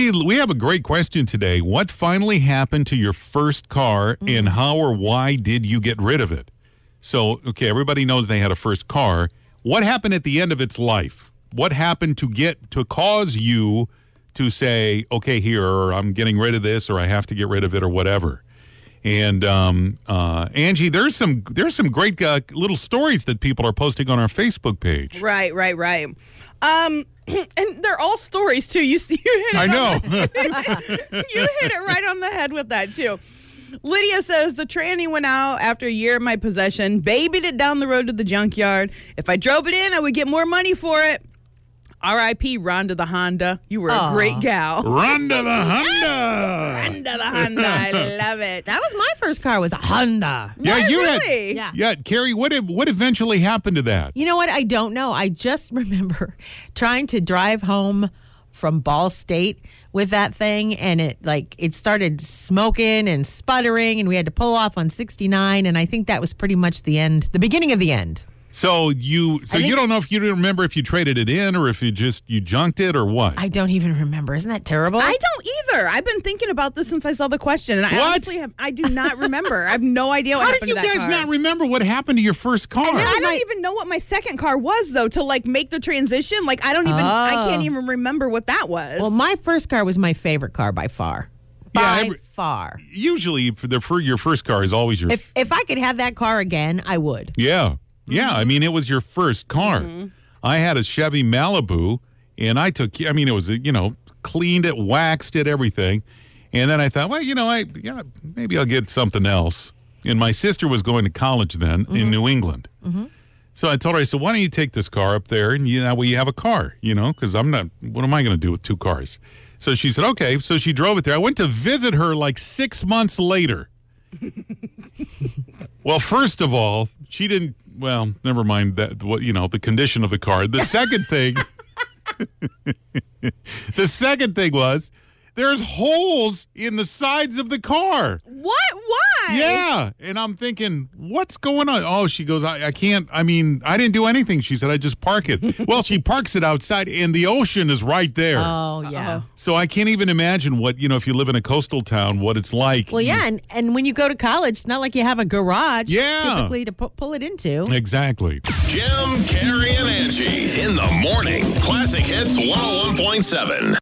we have a great question today. What finally happened to your first car, and how or why did you get rid of it? So, okay, everybody knows they had a first car. What happened at the end of its life? What happened to cause you to say, okay, here, or I'm getting rid of this, or I have to get rid of it, or whatever? And Angie, there's some great little stories that people are posting on our Facebook page. Right. And they're all stories too. You hit it I know. You hit it right on the head with that too. Lydia says the tranny went out after a year of my possession, babied it down the road to the junkyard. If I drove it in, I would get more money for it. R.I.P. Rhonda the Honda. You were a great gal. Rhonda the Honda. Rhonda the Honda. I love it. That was my first car, was a Honda. Yeah, What, you really? had. Yeah, Carrie. What eventually happened to that? You know what? I don't know. I just remember trying to drive home from Ball State with that thing, and it started smoking and sputtering, and we had to pull off on 69, and I think that was pretty much the beginning of the end. So you don't know if you remember if you traded it in or if you junked it or what? I don't even remember. Isn't that terrible? I don't either. I've been thinking about this since I saw the question, and I honestly I do not remember. I have no idea what happened to that car. How did you guys not remember what happened to your first car? I don't even know what my second car was, though, to make the transition. I can't even remember what that was. Well, my first car was my favorite car by far. By far. Usually, for your first car is always your. If I could have that car again, I would. Yeah. Yeah, I mean, it was your first car. Mm-hmm. I had a Chevy Malibu, and it was, cleaned it, waxed it, everything. And then I thought, well, maybe I'll get something else. And my sister was going to college then in New England. Mm-hmm. So I told her, I said, why don't you take this car up there, and that way you have a car, because what am I going to do with two cars? So she said, okay. So she drove it there. I went to visit her 6 months later. Well, first of all, she didn't. Well, never mind that. The condition of the car. The second thing, was there's holes in the sides of the car. What? Why? Yeah, and I'm thinking, what's going on? Oh, she goes, I can't. I mean, I didn't do anything. She said, I just park it. Well, she parks it outside, and the ocean is right there. Oh, yeah. Uh-huh. So I can't even imagine what, if you live in a coastal town, what it's like. Well, yeah, and when you go to college, it's not like you have a garage typically to pull it into. Exactly. Jim, Carrie, and Angie in the morning. Classic Hits 101.7.